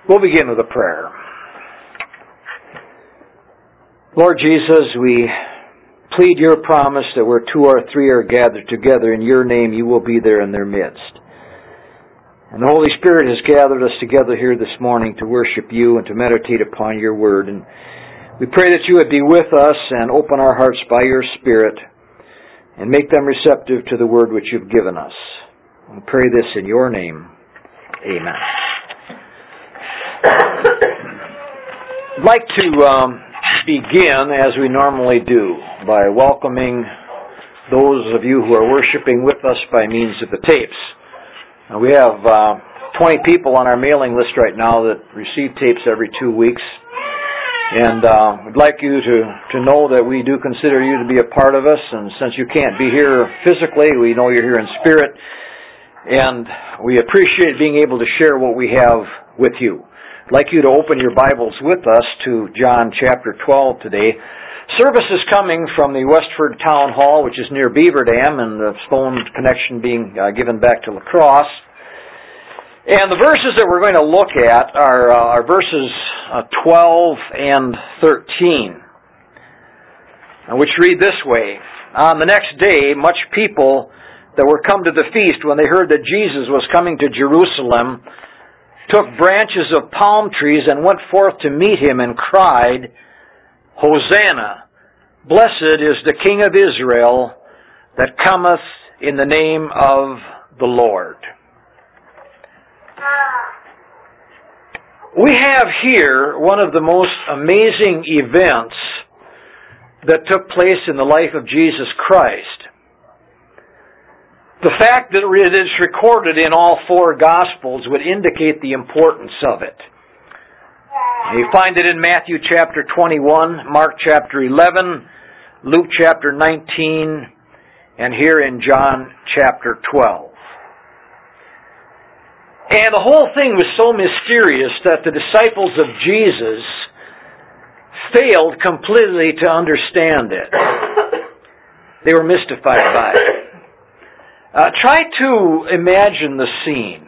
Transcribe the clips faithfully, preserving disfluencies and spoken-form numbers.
We'll begin with a prayer. Lord Jesus, we plead your promise that where two or three are gathered together in your name, you will be there in their midst. And the Holy Spirit has gathered us together here this morning to worship you and to meditate upon your word. And we pray that you would be with us and open our hearts by your Spirit and make them receptive to the word which you've given us. We pray this in your name. Amen. I'd like to um, begin, as we normally do, by welcoming those of you who are worshiping with us by means of the tapes. Now, we have uh, twenty people on our mailing list right now that receive tapes every two weeks. And uh, we'd like you to, to know that we do consider you to be a part of us. And since you can't be here physically, we know you're here in spirit. And we appreciate being able to share what we have with you. I'd like you to open your Bibles with us to John chapter twelve today. Service is coming from the Westford Town Hall, which is near Beaver Dam, and the stone connection being uh, given back to La Crosse. And the verses that we're going to look at are, uh, are verses uh, twelve and thirteen, which read this way. On the next day, much people that were come to the feast, when they heard that Jesus was coming to Jerusalem, took branches of palm trees and went forth to meet him and cried, Hosanna! Blessed is the King of Israel that cometh in the name of the Lord. We have here one of the most amazing events that took place in the life of Jesus Christ. The fact that it is recorded in all four Gospels would indicate the importance of it. You find it in Matthew chapter twenty-one, Mark chapter eleven, Luke chapter nineteen, and here in John chapter twelve. And the whole thing was so mysterious that the disciples of Jesus failed completely to understand it. They were mystified by it. Uh, try to imagine the scene.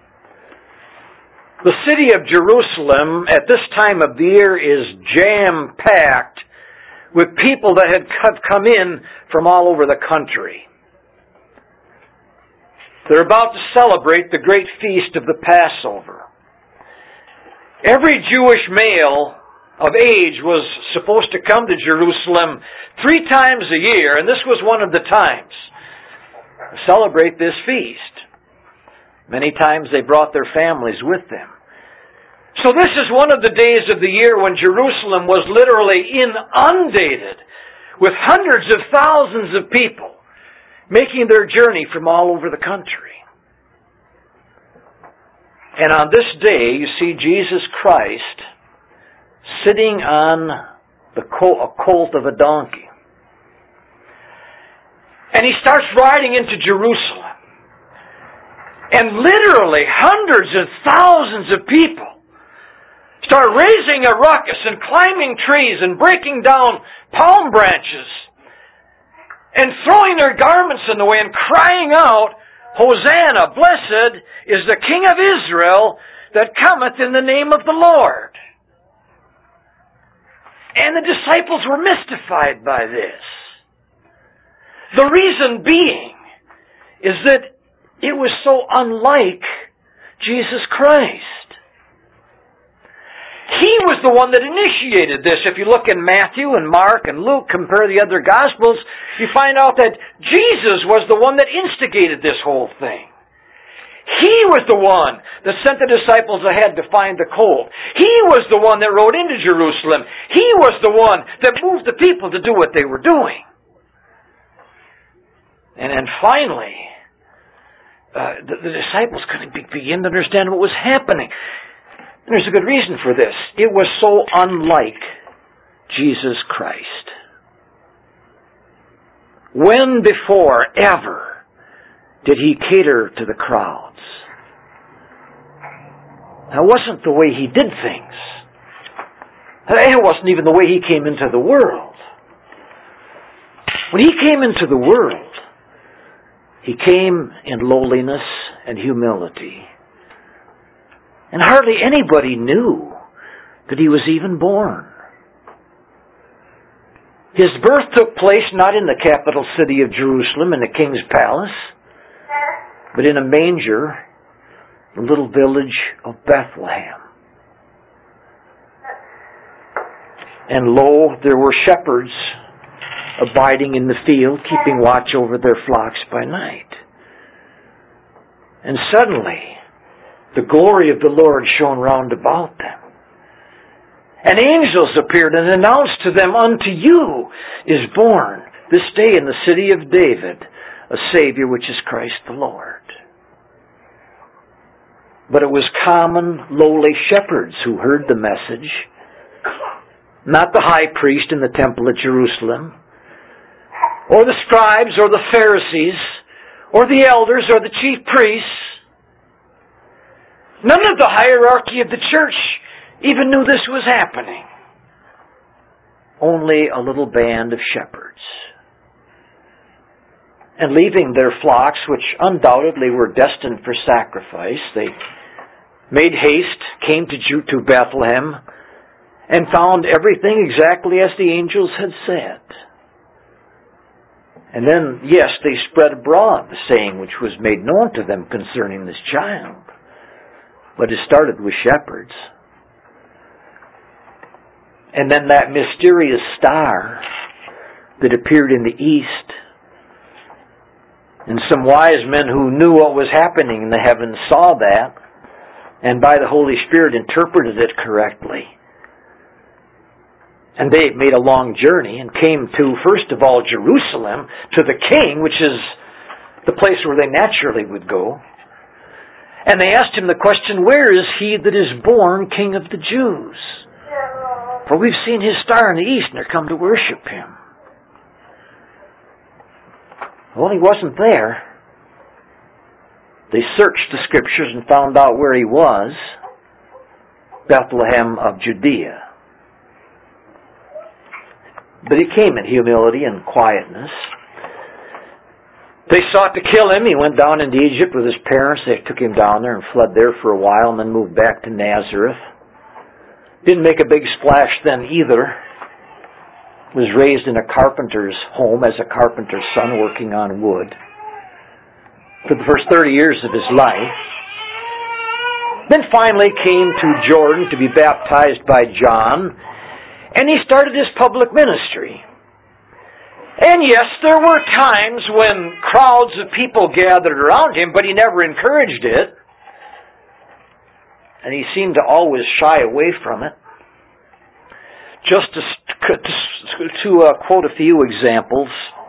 The city of Jerusalem at this time of the year is jam-packed with people that had come in from all over the country. They're about to celebrate the great feast of the Passover. Every Jewish male of age was supposed to come to Jerusalem three times a year, and this was one of the times. Celebrate this feast. Many times they brought their families with them. So this is one of the days of the year when Jerusalem was literally inundated with hundreds of thousands of people making their journey from all over the country. And on this day, you see Jesus Christ sitting on the co- a colt of a donkey. And he starts riding into Jerusalem. And literally hundreds of thousands of people start raising a ruckus and climbing trees and breaking down palm branches and throwing their garments in the way and crying out, Hosanna, blessed is the King of Israel that cometh in the name of the Lord. And the disciples were mystified by this. The reason being is that it was so unlike Jesus Christ. He was the one that initiated this. If you look in Matthew and Mark and Luke, compare the other Gospels, you find out that Jesus was the one that instigated this whole thing. He was the one that sent the disciples ahead to find the colt. He was the one that rode into Jerusalem. He was the one that moved the people to do what they were doing. And then finally, uh, the, the disciples couldn't be, begin to understand what was happening. And there's a good reason for this. It was so unlike Jesus Christ. When before ever did he cater to the crowds? That wasn't the way he did things. It wasn't even the way he came into the world. When he came into the world, he came in lowliness and humility. And hardly anybody knew that he was even born. His birth took place not in the capital city of Jerusalem, in the king's palace, but in a manger, the little village of Bethlehem. And lo, there were shepherds abiding in the field, keeping watch over their flocks by night. And suddenly, the glory of the Lord shone round about them. And angels appeared and announced to them, "Unto you is born this day in the city of David a Savior, which is Christ the Lord." But it was common, lowly shepherds who heard the message, not the high priest in the temple at Jerusalem, or the scribes, or the Pharisees, or the elders, or the chief priests. None of the hierarchy of the church even knew this was happening. Only a little band of shepherds. And leaving their flocks, which undoubtedly were destined for sacrifice, they made haste, came to Ju- to Bethlehem, and found everything exactly as the angels had said. And then, yes, they spread abroad the saying which was made known to them concerning this child. But it started with shepherds. And then that mysterious star that appeared in the east, and some wise men who knew what was happening in the heavens saw that, and by the Holy Spirit interpreted it correctly. And they made a long journey and came to, first of all, Jerusalem, to the king, which is the place where they naturally would go. And they asked him the question, "Where is he that is born King of the Jews? For we've seen his star in the east and are come to worship him." Well, he wasn't there. They searched the Scriptures and found out where he was. Bethlehem of Judea. But he came in humility and quietness. They sought to kill him. He went down into Egypt with his parents. They took him down there and fled there for a while and then moved back to Nazareth. Didn't make a big splash then either. Was raised in a carpenter's home as a carpenter's son working on wood for the first thirty years of his life. Then finally came to Jordan to be baptized by John, and he started his public ministry. And yes, there were times when crowds of people gathered around him, but he never encouraged it. And he seemed to always shy away from it. Just to, to, to uh, quote a few examples,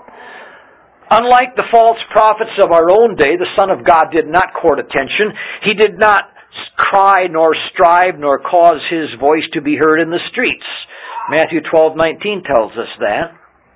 unlike the false prophets of our own day, the Son of God did not court attention. He did not cry, nor strive, nor cause his voice to be heard in the streets. Matthew twelve nineteen tells us that.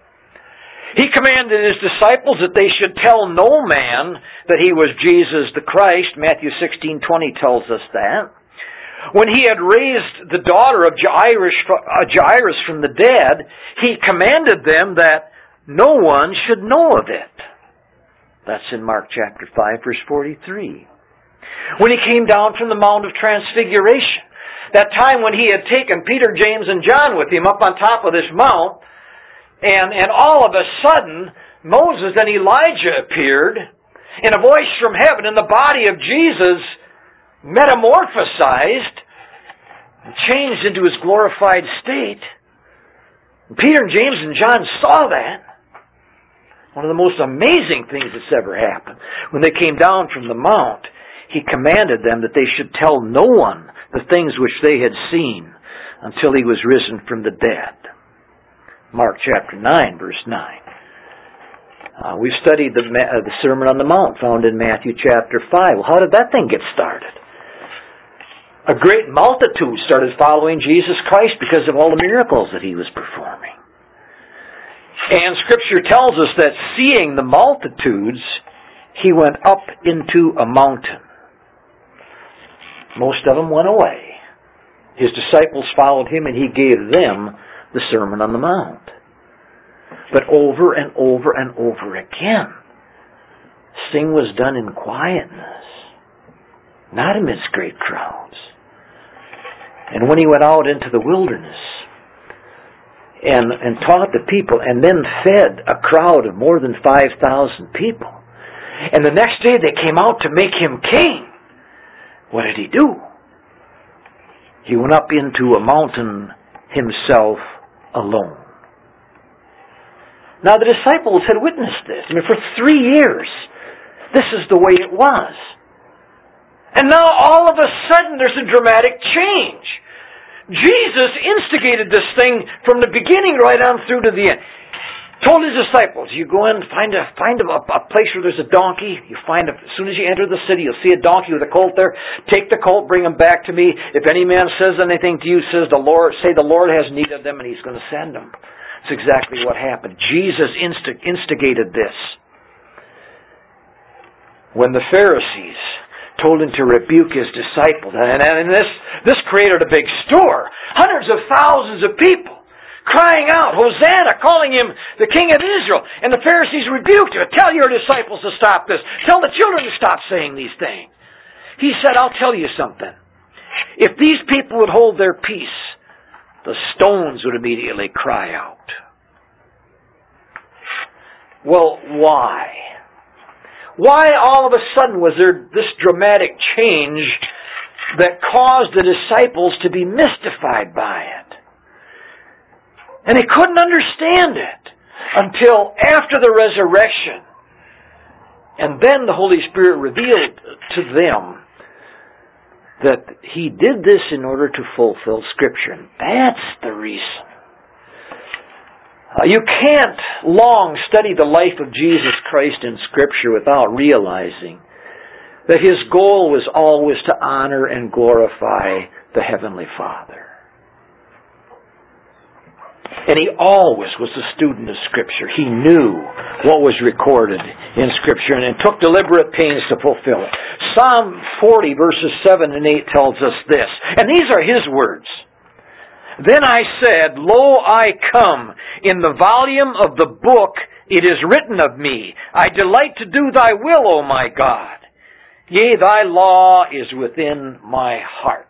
He commanded his disciples that they should tell no man that he was Jesus the Christ. Matthew sixteen twenty tells us that. When he had raised the daughter of Jairus, Jairus from the dead, he commanded them that no one should know of it. That's in Mark chapter five, verse forty-three. When he came down from the Mount of Transfiguration, that time when he had taken Peter, James, and John with him up on top of this mount, and, and all of a sudden, Moses and Elijah appeared, and a voice from heaven, and the body of Jesus metamorphosized and changed into his glorified state. And Peter and James and John saw that. One of the most amazing things that's ever happened. When they came down from the mount, he commanded them that they should tell no one the things which they had seen until he was risen from the dead. Mark chapter nine, verse nine. Uh, we've studied the, uh, the Sermon on the Mount found in Matthew chapter five. Well, how did that thing get started? A great multitude started following Jesus Christ because of all the miracles that he was performing. And Scripture tells us that seeing the multitudes, he went up into a mountain. Most of them went away. His disciples followed him and he gave them the Sermon on the Mount. But over and over and over again, this thing was done in quietness, not amidst great crowds. And when he went out into the wilderness and, and taught the people and then fed a crowd of more than five thousand people, and the next day they came out to make him king, what did he do? He went up into a mountain himself alone. Now the disciples had witnessed this. I mean, for three years, this is the way it was. And now all of a sudden there's a dramatic change. Jesus instigated this thing from the beginning right on through to the end. Told his disciples, you go in, find a find a, a place where there's a donkey. You find a, as soon as you enter the city, you'll see a donkey with a colt there. Take the colt, bring him back to me. If any man says anything to you, says the Lord, say the Lord has need of them, and He's going to send them. That's exactly what happened. Jesus insti- instigated this. When the Pharisees told him to rebuke his disciples, and, and this this created a big stir. Hundreds of thousands of people crying out, Hosanna, calling him the King of Israel. And the Pharisees rebuked him. Tell your disciples to stop this. Tell the children to stop saying these things. He said, I'll tell you something. If these people would hold their peace, the stones would immediately cry out. Well, why? Why all of a sudden was there this dramatic change that caused the disciples to be mystified by it? And they couldn't understand it until after the resurrection. And then the Holy Spirit revealed to them that He did this in order to fulfill Scripture. And that's the reason. Uh, you can't long study the life of Jesus Christ in Scripture without realizing that His goal was always to honor and glorify the Heavenly Father. And He always was a student of Scripture. He knew what was recorded in Scripture and took deliberate pains to fulfill it. Psalm forty verses seven and eight tells us this. And these are His words. Then I said, Lo, I come. In the volume of the book it is written of me. I delight to do Thy will, O my God. Yea, Thy law is within my heart.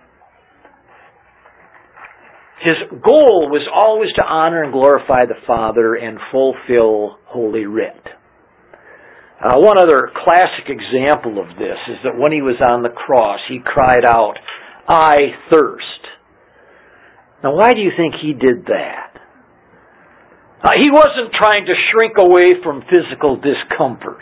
His goal was always to honor and glorify the Father and fulfill Holy Writ. Uh, one other classic example of this is that when He was on the cross, He cried out, I thirst. Now, why do you think He did that? Uh, he wasn't trying to shrink away from physical discomfort.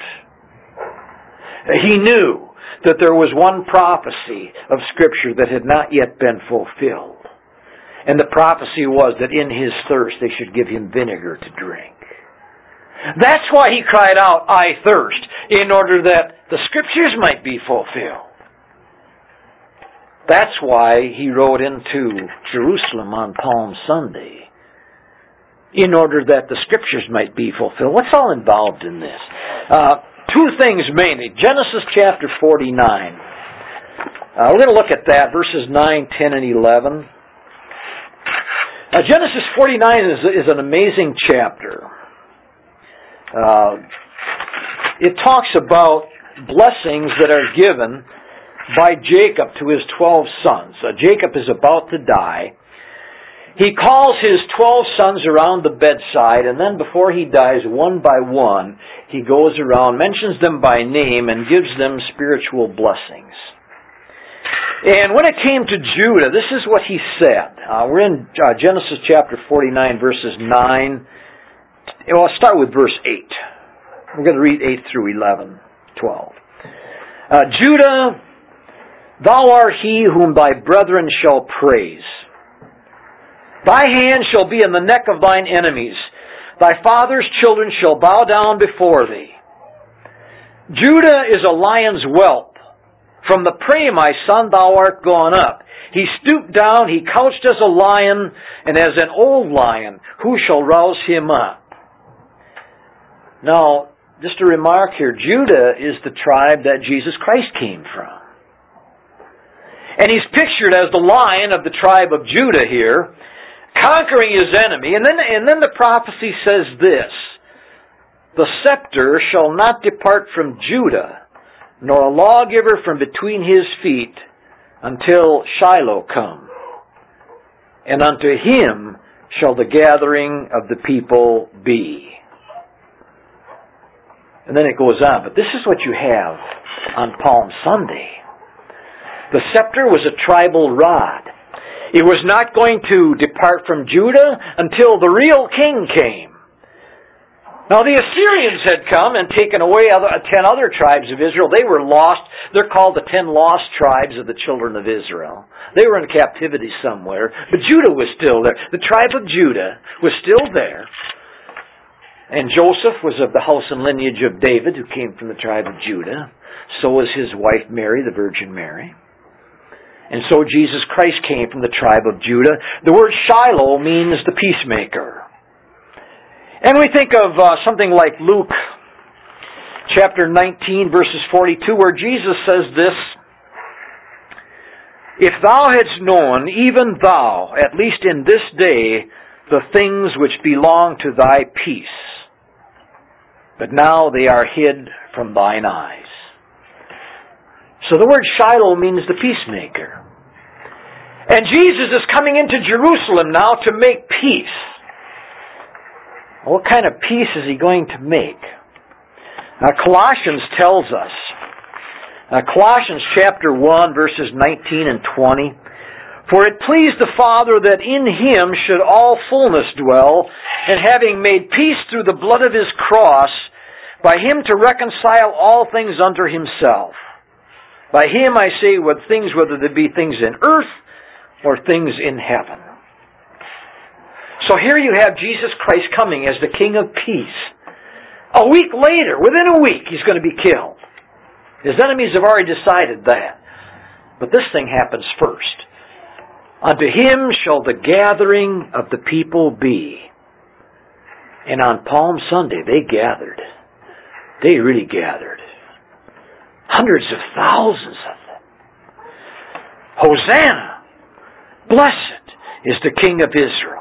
He knew that there was one prophecy of Scripture that had not yet been fulfilled. And the prophecy was that in His thirst they should give Him vinegar to drink. That's why He cried out, I thirst, in order that the Scriptures might be fulfilled. That's why He rode into Jerusalem on Palm Sunday, in order that the Scriptures might be fulfilled. What's all involved in this? Uh, two things mainly. Genesis chapter forty-nine. Uh, we're going to look at that, verses nine, ten, and eleven. Uh, Genesis forty-nine is, is an amazing chapter. Uh, it talks about blessings that are given by Jacob to his twelve sons. Uh, Jacob is about to die. He calls his twelve sons around the bedside, and then before he dies, one by one, he goes around, mentions them by name, and gives them spiritual blessings. And when it came to Judah, this is what he said. Uh, we're in uh, Genesis chapter forty-nine, verses nine. Well, I'll start with verse eight. We're going to read eight through eleven, twelve. Uh, Judah, thou art he whom thy brethren shall praise. Thy hand shall be in the neck of thine enemies. Thy father's children shall bow down before thee. Judah is a lion's whelp. From the prey, my son, thou art gone up. He stooped down, he couched as a lion, and as an old lion, who shall rouse him up? Now, just a remark here, Judah is the tribe that Jesus Christ came from. And he's pictured as the lion of the tribe of Judah here, conquering his enemy. And then, and then the prophecy says this, the scepter shall not depart from Judah, nor a lawgiver from between his feet, until Shiloh come. and unto him shall the gathering of the people be. And then it goes on, but this is what you have on Palm Sunday. The scepter was a tribal rod. It was not going to depart from Judah until the real king came. Now the Assyrians had come and taken away other, ten other tribes of Israel. They were lost. They're called the ten lost tribes of the children of Israel. They were in captivity somewhere, but Judah was still there. The tribe of Judah was still there. And Joseph was of the house and lineage of David, who came from the tribe of Judah. So was his wife Mary, the Virgin Mary. And so Jesus Christ came from the tribe of Judah. The word Shiloh means the peacemaker. And we think of uh, something like Luke chapter nineteen, verses forty-two, where Jesus says this, If thou hadst known, even thou, at least in this day, the things which belong to thy peace, but now they are hid from thine eyes. So the word Shiloh means the peacemaker. And Jesus is coming into Jerusalem now to make peace. What kind of peace is he going to make? Now Colossians tells us, uh, Colossians chapter one, verses nineteen and twenty, For it pleased the Father that in him should all fullness dwell, and having made peace through the blood of his cross, by him to reconcile all things unto himself. By him I say what things, whether there be things in earth or things in heaven. So here you have Jesus Christ coming as the King of Peace. A week later, within a week, he's going to be killed. His enemies have already decided that. But this thing happens first. Unto him shall the gathering of the people be. And on Palm Sunday, they gathered. They really gathered. Hundreds of thousands of them. Hosanna! Blessed is the King of Israel.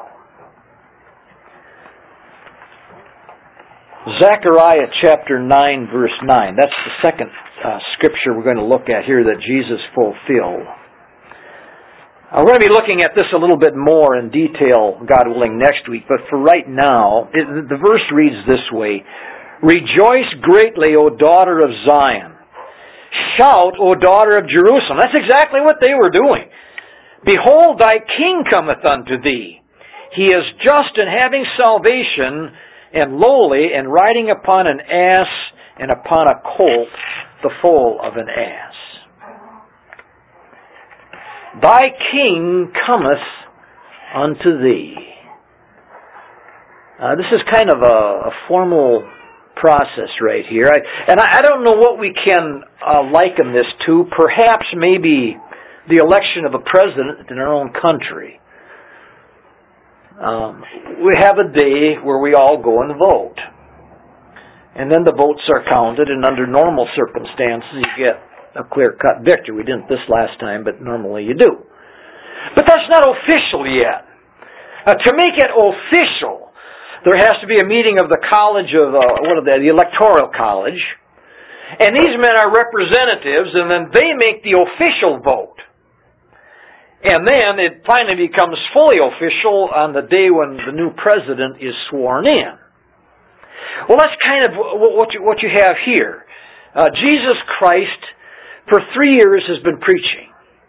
Zechariah chapter nine, verse nine. That's the second uh, scripture we're going to look at here that Jesus fulfilled. Uh, we're going to be looking at this a little bit more in detail, God willing, next week. But for right now, it, the verse reads this way. Rejoice greatly, O daughter of Zion. Shout, O daughter of Jerusalem. That's exactly what they were doing. Behold, thy king cometh unto thee. He is just and having salvation, and lowly, and riding upon an ass, and upon a colt, the foal of an ass. Thy king cometh unto thee. Uh, this is kind of a, a formal process right here. I, and I, I don't know what we can uh, liken this to. Perhaps maybe the election of a president in our own country. Um, we have a day where we all go and vote. And then the votes are counted, and under normal circumstances you get a clear-cut victory. We didn't this last time, but normally you do. But that's not official yet. Uh, to make it official, there has to be a meeting of the college of, uh, what are they, the electoral college. And these men are representatives, and then they make the official vote. And then it finally becomes fully official on the day when the new president is sworn in. Well, that's kind of what you, what you have here. Uh, Jesus Christ, for three years, has been preaching.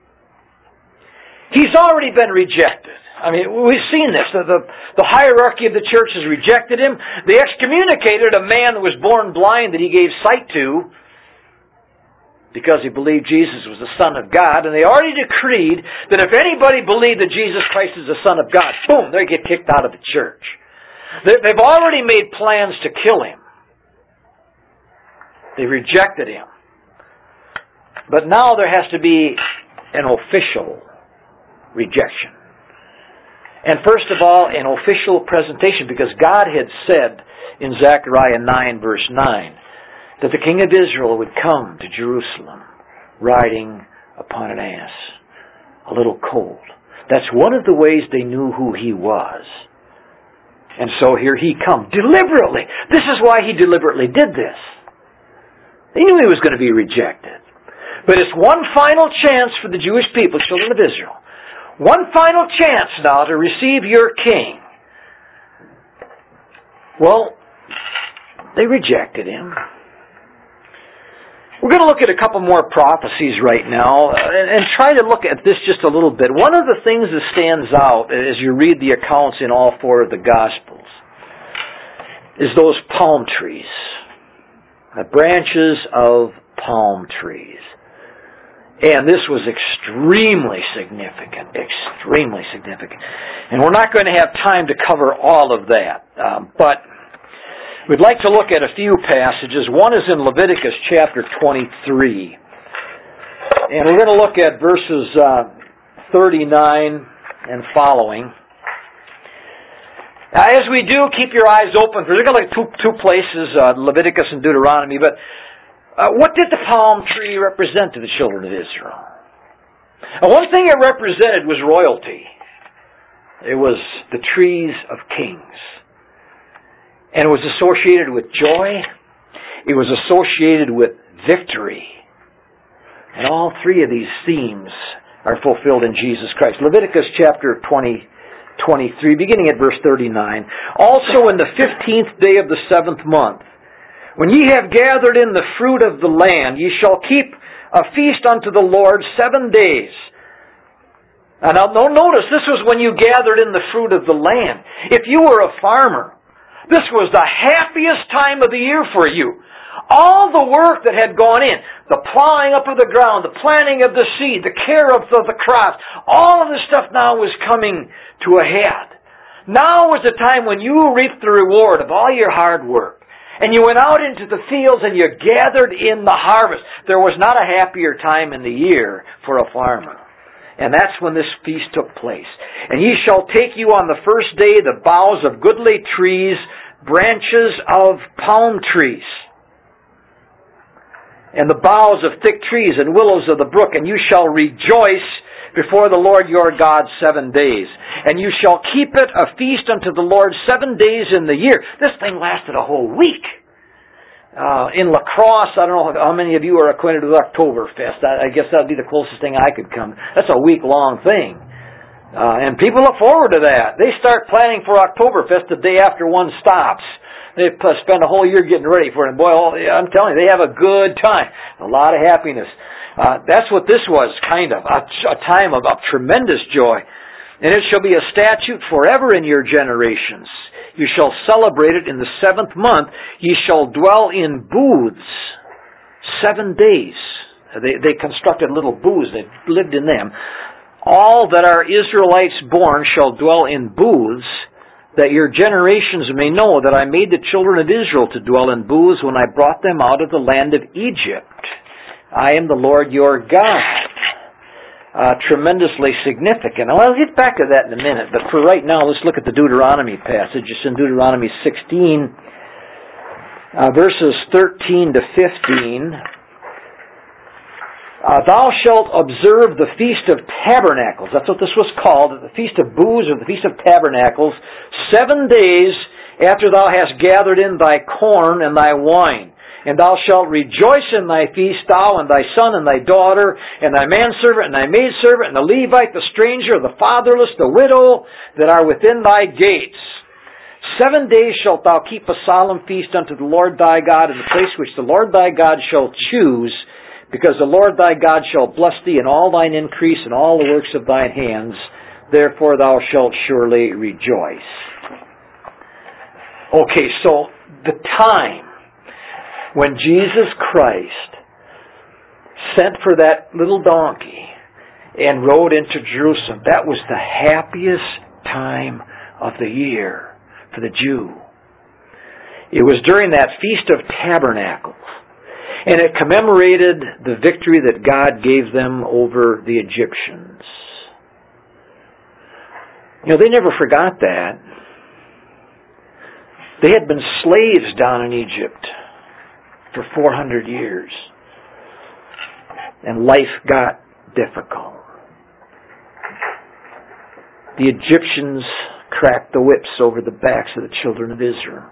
He's already been rejected. I mean, we've seen this. The, the, the hierarchy of the church has rejected him. They excommunicated a man who was born blind that he gave sight to because he believed Jesus was the Son of God. And they already decreed that if anybody believed that Jesus Christ is the Son of God, boom, they get kicked out of the church. They, they've already made plans to kill him. They rejected him. But now there has to be an official rejection. And first of all, an official presentation, because God had said in Zechariah nine, verse nine, that the King of Israel would come to Jerusalem riding upon an ass, a little colt. That's one of the ways they knew who he was. And so here he comes, deliberately. This is why he deliberately did this. They knew he was going to be rejected. But it's one final chance for the Jewish people, children of Israel. One final chance now to receive your king. Well, they rejected him. We're going to look at a couple more prophecies right now and, and try to look at this just a little bit. One of the things that stands out as you read the accounts in all four of the Gospels is those palm trees, the branches of palm trees. And this was extremely significant, extremely significant. And we're not going to have time to cover all of that, um, but we'd like to look at a few passages. One is in Leviticus chapter twenty-three. And we're going to look at verses uh, thirty-nine and following. Now, as we do, keep your eyes open. We're going to look at two, two places, uh, Leviticus and Deuteronomy. But uh, what did the palm tree represent to the children of Israel? Now, one thing it represented was royalty. It was the trees of kings. And it was associated with joy. It was associated with victory. And all three of these themes are fulfilled in Jesus Christ. Leviticus chapter twenty, twenty-three, beginning at verse thirty-nine. Also in the fifteenth day of the seventh month, when ye have gathered in the fruit of the land, ye shall keep a feast unto the Lord seven days. And now notice, this was when you gathered in the fruit of the land. If you were a farmer, this was the happiest time of the year for you. All the work that had gone in, the plowing up of the ground, the planting of the seed, the care of the, the crops, all of this stuff now was coming to a head. Now was the time when you reaped the reward of all your hard work. And you went out into the fields and you gathered in the harvest. There was not a happier time in the year for a farmer. And that's when this feast took place. And ye shall take you on the first day the boughs of goodly trees, branches of palm trees, and the boughs of thick trees and willows of the brook, and you shall rejoice before the Lord your God seven days. And you shall keep it a feast unto the Lord seven days in the year. This thing lasted a whole week. Uh, in La Crosse, I don't know how many of you are acquainted with Oktoberfest. I, I guess that would be the closest thing I could come. That's a week-long thing. Uh, and people look forward to that. They start planning for Oktoberfest the day after one stops. They spend a whole year getting ready for it. And boy, I'm telling you, they have a good time. A lot of happiness. Uh, that's what this was, kind of. A, a time of, of tremendous joy. And it shall be a statute forever in your generations. You shall celebrate it in the seventh month. Ye shall dwell in booths seven days. They, they constructed little booths. They lived in them. All that are Israelites born shall dwell in booths, that your generations may know that I made the children of Israel to dwell in booths when I brought them out of the land of Egypt. I am the Lord your God. Uh, tremendously significant. Now, I'll get back to that in a minute, but for right now, let's look at the Deuteronomy passage. It's in Deuteronomy sixteen, uh, verses thirteen to fifteen. Uh, Thou shalt observe the Feast of Tabernacles. That's what this was called, the Feast of Booths or the Feast of Tabernacles, seven days after thou hast gathered in thy corn and thy wine. And thou shalt rejoice in thy feast, thou and thy son and thy daughter, and thy manservant and thy maidservant, and the Levite, the stranger, the fatherless, the widow, that are within thy gates. Seven days shalt thou keep a solemn feast unto the Lord thy God in the place which the Lord thy God shall choose, because the Lord thy God shall bless thee in all thine increase and all the works of thine hands. Therefore thou shalt surely rejoice. Okay, so the time when Jesus Christ sent for that little donkey and rode into Jerusalem, that was the happiest time of the year for the Jew. It was during that Feast of Tabernacles, and it commemorated the victory that God gave them over the Egyptians. You know, they never forgot that. They had been slaves down in Egypt for four hundred years. And life got difficult. The Egyptians cracked the whips over the backs of the children of Israel.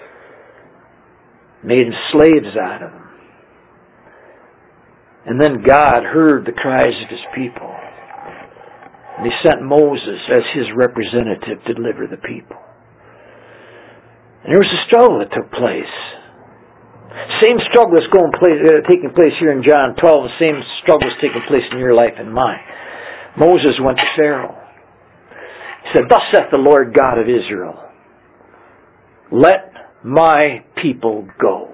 Made slaves out of them. And then God heard the cries of His people. And He sent Moses as His representative to deliver the people. And there was a struggle that took place. Same struggle that's going place, uh, taking place here in John twelve. The same struggle is taking place in your life and mine. Moses went to Pharaoh. He said, "Thus saith the Lord God of Israel, let my people go."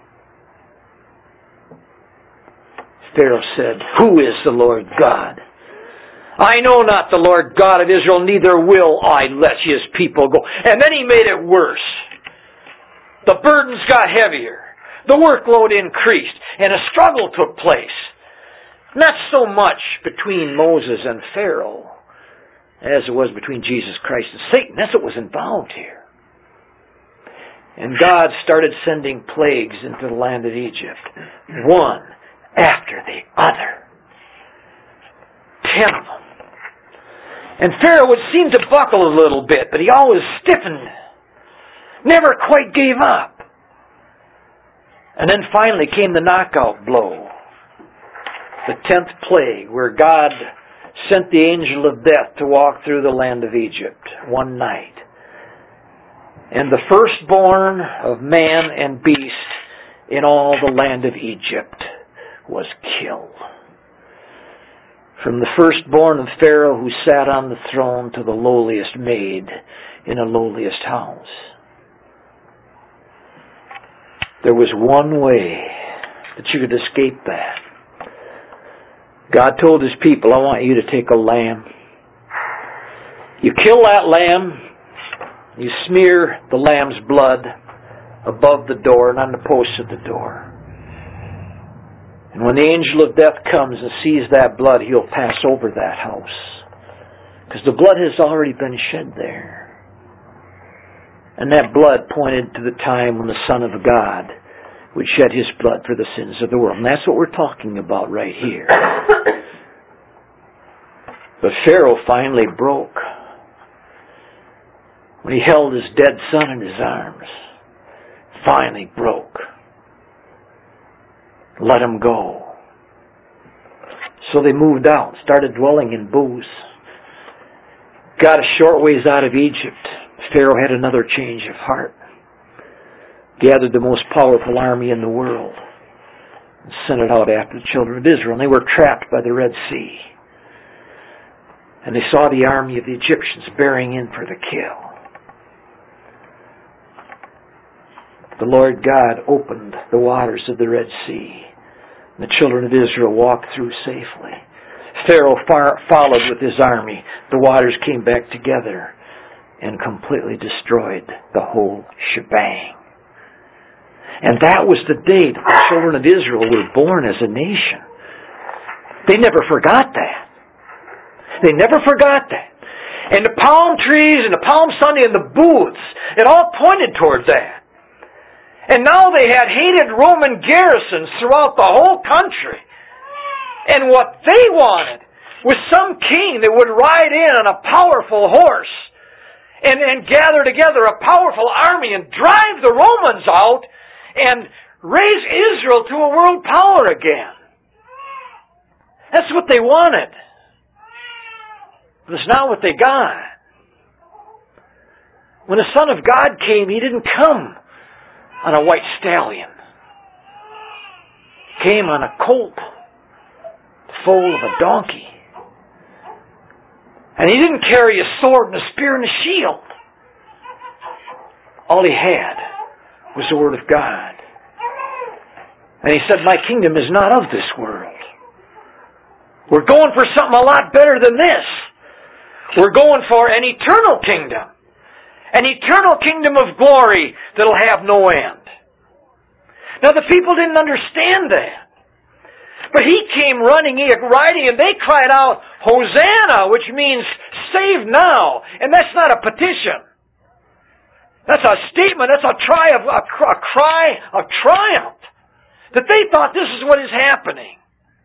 Pharaoh said, "Who is the Lord God? I know not the Lord God of Israel, neither will I let His people go." And then he made it worse. The burdens got heavier. The workload increased. And a struggle took place. Not so much between Moses and Pharaoh as it was between Jesus Christ and Satan. That's what was involved here. And God started sending plagues into the land of Egypt. One after the other. Ten of them. And Pharaoh would seem to buckle a little bit, but he always stiffened. Never quite gave up. And then finally came the knockout blow. The tenth plague, where God sent the angel of death to walk through the land of Egypt one night. And the firstborn of man and beast in all the land of Egypt was killed. From the firstborn of Pharaoh who sat on the throne to the lowliest maid in the lowliest house. There was one way that you could escape that. God told His people, "I want you to take a lamb. You kill that lamb. You smear the lamb's blood above the door and on the posts of the door. And when the angel of death comes and sees that blood, he'll pass over that house. Because the blood has already been shed there. And that blood pointed to the time when the Son of God would shed His blood for the sins of the world. And that's what we're talking about right here. But Pharaoh finally broke when he held his dead son in his arms. Finally broke. Let him go. So they moved out, started dwelling in booths. Got a short ways out of Egypt. Pharaoh had another change of heart. Gathered the most powerful army in the world and sent it out after the children of Israel. And they were trapped by the Red Sea. And they saw the army of the Egyptians bearing in for the kill. The Lord God opened the waters of the Red Sea. And the children of Israel walked through safely. Pharaoh far followed with his army. The waters came back together and completely destroyed the whole shebang. And that was the day that the children of Israel were born as a nation. They never forgot that. They never forgot that. And the palm trees and the Palm Sunday and the booths, it all pointed towards that. And now they had hated Roman garrisons throughout the whole country. And what they wanted was some king that would ride in on a powerful horse and, and gather together a powerful army and drive the Romans out and raise Israel to a world power again. That's what they wanted. But it's not what they got. When the Son of God came, He didn't come on a white stallion. He came on a colt, the foal of a donkey. And He didn't carry a sword and a spear and a shield. All He had was the Word of God. And He said, "My kingdom is not of this world. We're going for something a lot better than this. We're going for an eternal kingdom. An eternal kingdom of glory that'll have no end." Now the people didn't understand that. But He came running, riding, and they cried out, "Hosanna," which means save now. And that's not a petition. That's a statement. That's a, tri- a, a cry of triumph. That they thought this is what is happening.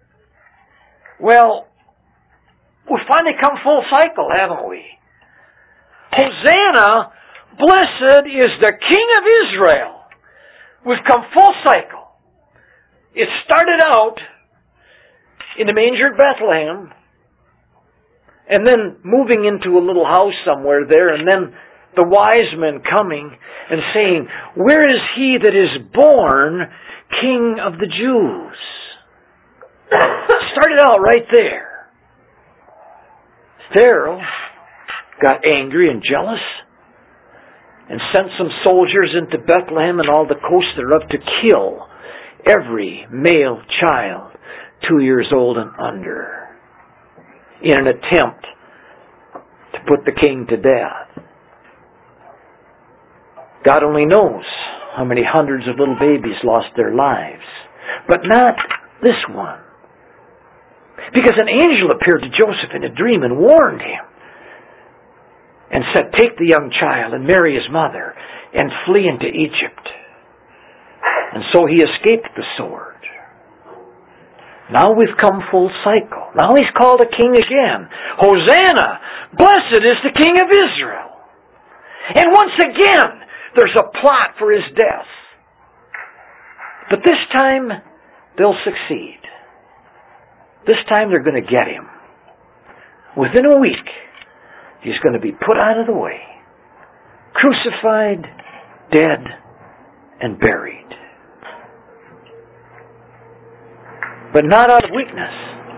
Well, we've finally come full cycle, haven't we? Hosanna, blessed is the King of Israel. We've come full cycle. It started out in the manger at Bethlehem, and then moving into a little house somewhere there, and then the wise men coming and saying, "Where is he that is born King of the Jews?" Started out right there. Pharaoh got angry and jealous and sent some soldiers into Bethlehem and all the coast thereof to kill every male child two years old and under in an attempt to put the king to death. God only knows how many hundreds of little babies lost their lives. But not this one. Because an angel appeared to Joseph in a dream and warned him and said, "Take the young child and Mary his mother and flee into Egypt." And so he escaped the sword. Now we've come full cycle. Now he's called a king again. Hosanna! Blessed is the King of Israel. And once again, there's a plot for his death. But this time, they'll succeed. This time they're going to get him. Within a week, he's going to be put out of the way, crucified, dead, and buried. But not out of weakness.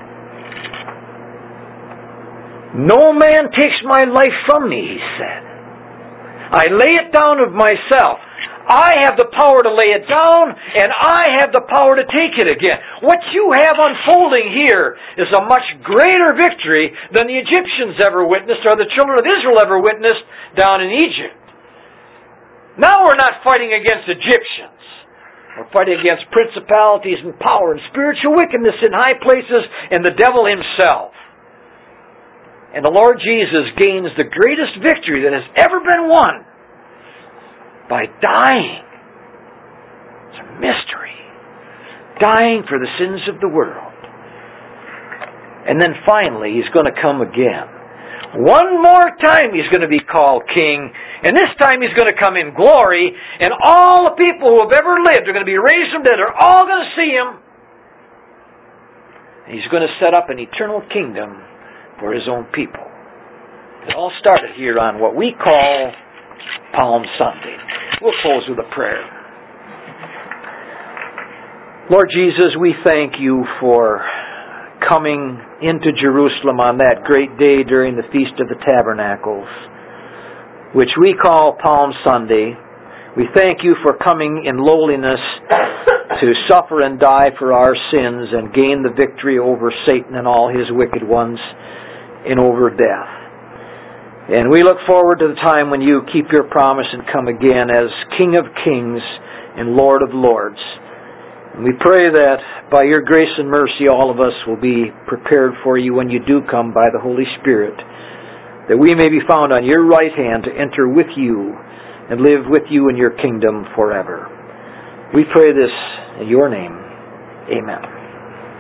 "No man takes my life from me," he said. "I lay it down of myself. I have the power to lay it down, and I have the power to take it again." What you have unfolding here is a much greater victory than the Egyptians ever witnessed or the children of Israel ever witnessed down in Egypt. Now we're not fighting against Egyptians. We're fighting against principalities and power and spiritual wickedness in high places and the devil himself. And the Lord Jesus gains the greatest victory that has ever been won by dying. It's a mystery. Dying for the sins of the world. And then finally, he's going to come again. One more time he's going to be called king, and this time he's going to come in glory, and all the people who have ever lived are going to be raised from the dead. They're all going to see him. And he's going to set up an eternal kingdom for his own people. It all started here on what we call Palm Sunday. We'll close with a prayer. Lord Jesus, we thank you for coming into Jerusalem on that great day during the Feast of the Tabernacles, which we call Palm Sunday. We thank you for coming in lowliness to suffer and die for our sins and gain the victory over Satan and all his wicked ones and over death. And we look forward to the time when you keep your promise and come again as King of Kings and Lord of Lords. And we pray that by your grace and mercy all of us will be prepared for you when you do come by the Holy Spirit, that we may be found on your right hand to enter with you and live with you in your kingdom forever. We pray this in your name. Amen.